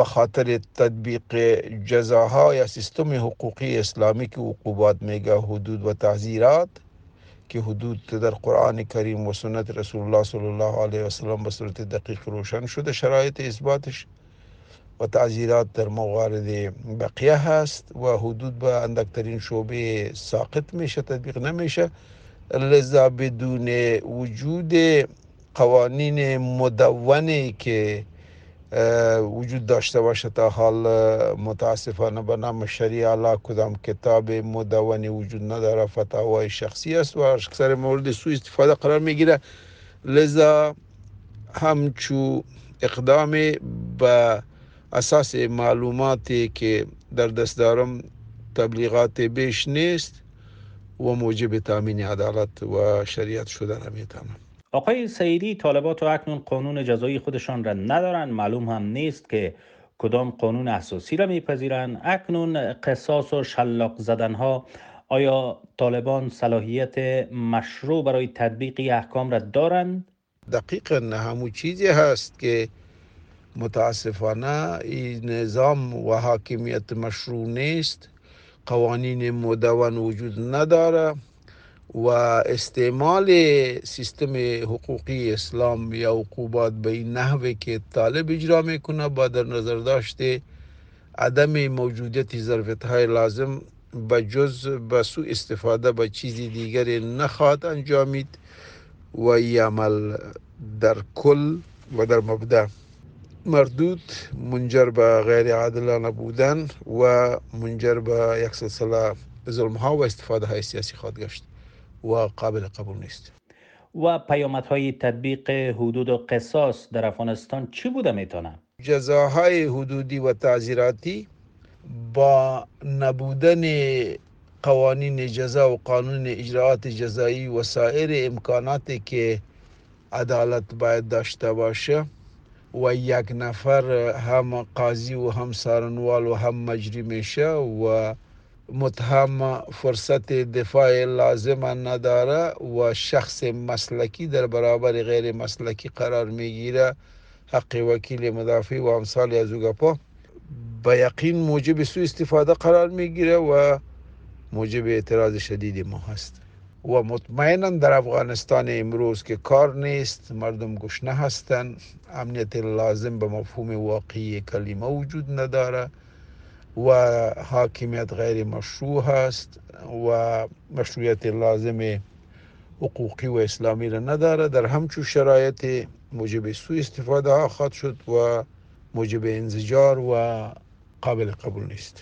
به خاطر تطبیق جزاها یا سیستم حقوقی اسلامی که عقوبات میگه حدود و تعزیرات، که حدود در قرآن کریم و سنت رسول الله صلی الله علیه و سلم به صورت دقیق روشن شده شرایط اثباتش، و تعزیرات در موارد بقیه هست و حدود به اندکترین شعبه ساقط میشه، تطبیق نمیشه. لذا بدون وجود قوانین مدونی که وجود داشته باشه تا حال متاسفانه به نام شریعه الله کدام کتاب مدونی وجود نداره، فتاوای شخصی است و اکثر مورد سوء استفاده قرار میگیره. لذا همچو اقدام به اساس معلوماتی که در دست دارم تبلیغات بیش نیست و موجب تامین عدالت و شریعت شدن میتونه. آقای سعیدی، طالبات اکنون قانون جزایی خودشان را ندارن، معلوم هم نیست که کدام قانون اساسی را میپذیرن. اکنون قصاص و شلاق زدن ها، آیا طالبان صلاحیت مشروع برای تطبیق احکام را دارند؟ دقیقاً همون چیزی هست که متاسفانه این نظام و حاکمیت مشروع نیست، قوانین مدون وجود نداره و استعمال سیستم حقوقی اسلام یا عقوبات به این نحوه که طالب اجرا میکنه با در نظر داشته عدم موجودیت ظرفیت‌های لازم به جز به سوء استفاده به چیزی دیگری نخواهد انجامید و این عمل در کل و در مبدأ مردود منجر به غیر عادلانه بودن و منجر به یک سلسله ظلم ها و استفاده های سیاسی خواهد گشت و قابل قبول نیست. و پیامدهای تطبیق حدود و قصاص در افغانستان چی بوده میتونه؟ جزاهای حدودی و تعزیراتی با نبودن قوانین جزا و قانون اجراعات جزایی و سایر امکاناتی که عدالت باید داشته باشه و یک نفر هم قاضی و هم سارنوال و هم مجری میشه و متهم فرصت دفاع لازم نداره و شخص مسلکی در برابر غیر مسلکی قرار میگیره، حق وکیل مدافع و امثال از اوگپا به یقین موجب سوء استفاده قرار میگیره و موجب اعتراض شدید ما هست. و مطمئنا در افغانستان امروز که کار نیست، مردم گشنه هستن، امنیت لازم به مفهوم واقعی کلمه وجود نداره و حاکمیت غیر مشروع هست و مشروعیت لازم حقوقی و اسلامی را نداره. در همچون شرایط موجب سوء استفاده ها خواهد شد و موجب انزجار و قابل قبول نیست.